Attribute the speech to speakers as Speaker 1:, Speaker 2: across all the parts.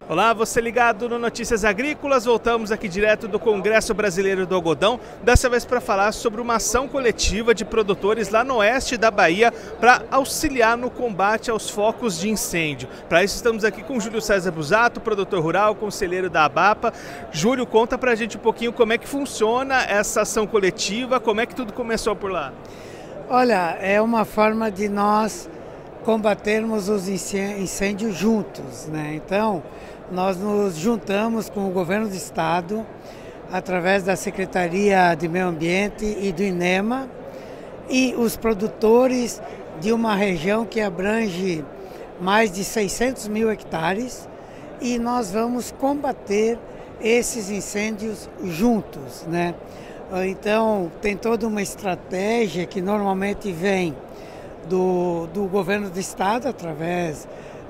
Speaker 1: Olá, você ligado no Notícias Agrícolas, voltamos aqui direto do Congresso Brasileiro do Algodão, dessa vez para falar sobre uma ação coletiva de produtores lá no oeste da Bahia para auxiliar no combate aos focos de incêndio. Para isso estamos aqui com Júlio César Busato, produtor rural, conselheiro da ABAPA. Júlio, conta para a gente um pouquinho como é que funciona essa ação coletiva, como é que tudo começou por lá.
Speaker 2: Olha, é uma forma de nós combatermos os incêndios juntos, né? Então, nós nos juntamos com o governo do estado, através da Secretaria de Meio Ambiente e do INEMA, e os produtores de uma região que abrange mais de 600 mil hectares, e nós vamos combater esses incêndios juntos, né? Então, tem toda uma estratégia que normalmente vem do governo do estado, através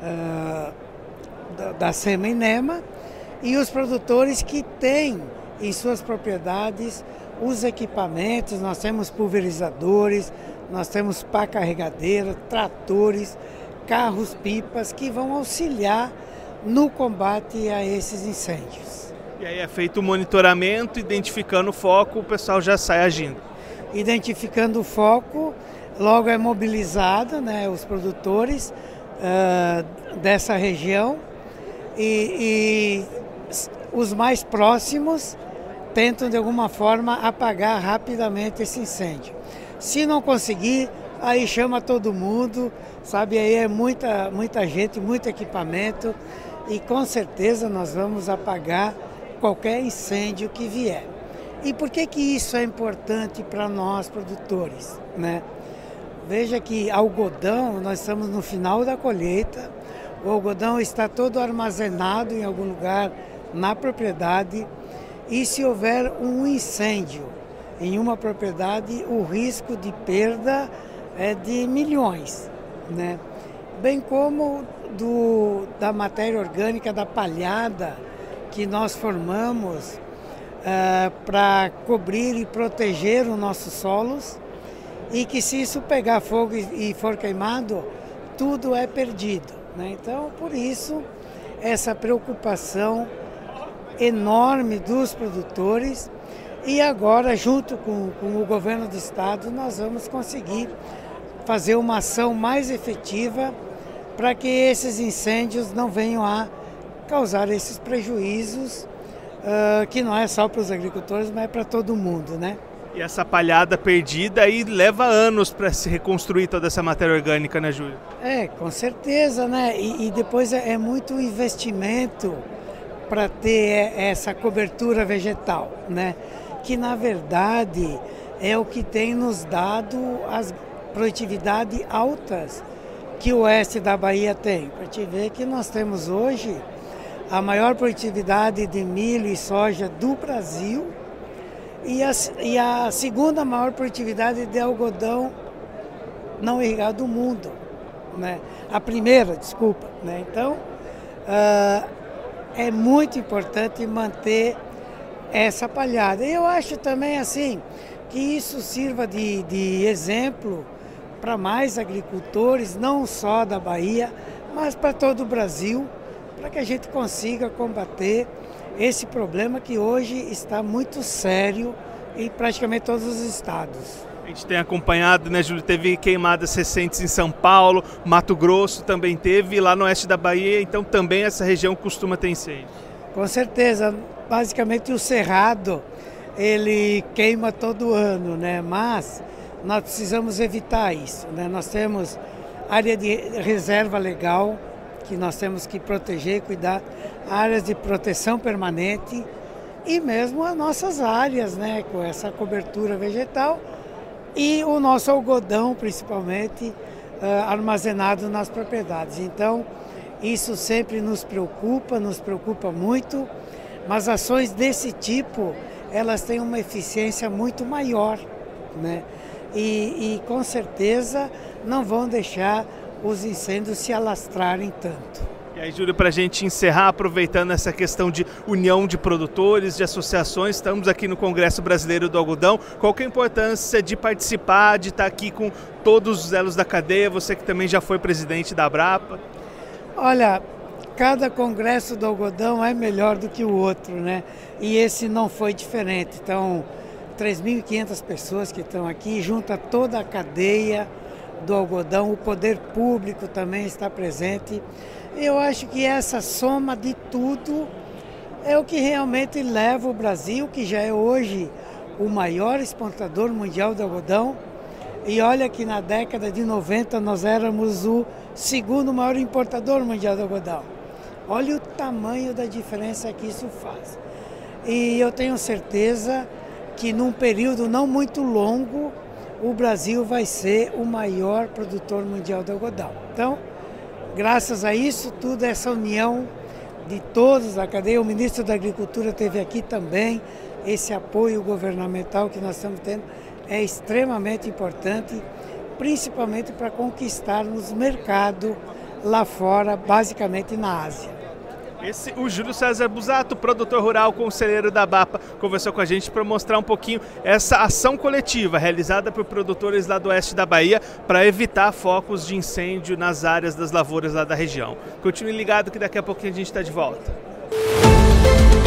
Speaker 2: da SEMA-INEMA, e os produtores que têm em suas propriedades os equipamentos. Nós temos pulverizadores, nós temos pá carregadeira, tratores, carros-pipas que vão auxiliar no combate a esses incêndios.
Speaker 1: E aí é feito o monitoramento, identificando o foco, o pessoal já sai agindo.
Speaker 2: Identificando o foco, logo é mobilizado, né, os produtores dessa região, e os mais próximos tentam de alguma forma apagar rapidamente esse incêndio. Se não conseguir, aí chama todo mundo, sabe, aí é muita gente, muito equipamento, e com certeza nós vamos apagar qualquer incêndio que vier. E por que isso é importante para nós produtores, né? Veja que algodão, nós estamos no final da colheita, o algodão está todo armazenado em algum lugar na propriedade, e se houver um incêndio em uma propriedade, o risco de perda é de milhões, né? Bem como da matéria orgânica, da palhada que nós formamos para cobrir e proteger os nossos solos, e que se isso pegar fogo e for queimado, tudo é perdido, né? Então, por isso, essa preocupação enorme dos produtores, e agora, junto com o governo do estado, nós vamos conseguir fazer uma ação mais efetiva para que esses incêndios não venham a causar esses prejuízos, que não é só para os agricultores, mas é para todo mundo, né?
Speaker 1: E essa palhada perdida aí leva anos para se reconstruir toda essa matéria orgânica, né, Júlio?
Speaker 2: Com certeza, né? E depois é muito investimento para ter essa cobertura vegetal, né? Que na verdade é o que tem nos dado as produtividades altas que o oeste da Bahia tem. Para te ver que nós temos hoje a maior produtividade de milho e soja do Brasil, e a segunda maior produtividade de algodão não irrigado do mundo, né? A primeira, desculpa, né? Então, é muito importante manter essa palhada. E eu acho também assim que isso sirva de exemplo para mais agricultores, não só da Bahia, mas para todo o Brasil, para que a gente consiga combater esse problema que hoje está muito sério em praticamente todos os estados.
Speaker 1: A gente tem acompanhado, né, Júlio? Teve queimadas recentes em São Paulo, Mato Grosso também teve, lá no oeste da Bahia, então também essa região costuma ter incêndio.
Speaker 2: Com certeza, basicamente o cerrado, ele queima todo ano, né? Mas nós precisamos evitar isso, né? Nós temos área de reserva legal, que nós temos que proteger e cuidar, áreas de proteção permanente, e mesmo as nossas áreas, né, com essa cobertura vegetal, e o nosso algodão, principalmente, armazenado nas propriedades. Então, isso sempre nos preocupa muito, mas ações desse tipo, elas têm uma eficiência muito maior, né? E com certeza não vão deixar os incêndios se alastrarem tanto.
Speaker 1: E aí, Júlio, para a gente encerrar, aproveitando essa questão de união de produtores, de associações, estamos aqui no Congresso Brasileiro do Algodão. Qual que é a importância de participar, de estar aqui com todos os elos da cadeia, você que também já foi presidente da ABRAPA?
Speaker 2: Olha, cada congresso do algodão é melhor do que o outro, né? E esse não foi diferente. Então, 3.500 pessoas que estão aqui, junta toda a cadeia do algodão, o poder público também está presente. Eu acho que essa soma de tudo é o que realmente leva o Brasil, que já é hoje o maior exportador mundial de algodão. E olha que na década de 90 nós éramos o segundo maior importador mundial de algodão. Olha o tamanho da diferença que isso faz. E eu tenho certeza que num período não muito longo, o Brasil vai ser o maior produtor mundial de algodão. Então, graças a isso, tudo essa união de todos da cadeia, o ministro da Agricultura esteve aqui também, esse apoio governamental que nós estamos tendo é extremamente importante, principalmente para conquistarmos mercado lá fora, basicamente na Ásia.
Speaker 1: O Júlio César Busato, produtor rural, conselheiro da ABAPA, conversou com a gente para mostrar um pouquinho essa ação coletiva realizada por produtores lá do oeste da Bahia para evitar focos de incêndio nas áreas das lavouras lá da região. Continue ligado que daqui a pouquinho a gente está de volta.